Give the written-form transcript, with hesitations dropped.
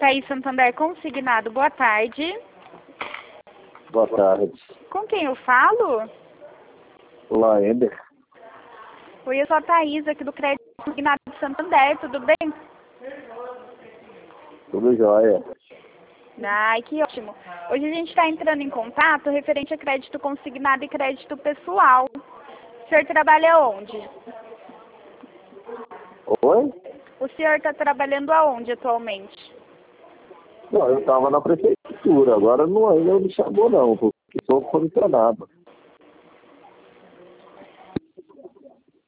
Thaís Santander Consignado, boa tarde. Boa tarde. Com quem eu falo? Olá, Ender. Oi, eu sou a Thaís, aqui do Crédito Consignado de Santander, tudo bem? Tudo jóia. Ai, que ótimo. Hoje a gente está entrando em contato referente a crédito consignado e crédito pessoal. O senhor trabalha onde? Oi? O senhor está trabalhando aonde atualmente? Não, eu estava na prefeitura, agora não, ainda não me chamou não, porque sou comissionado.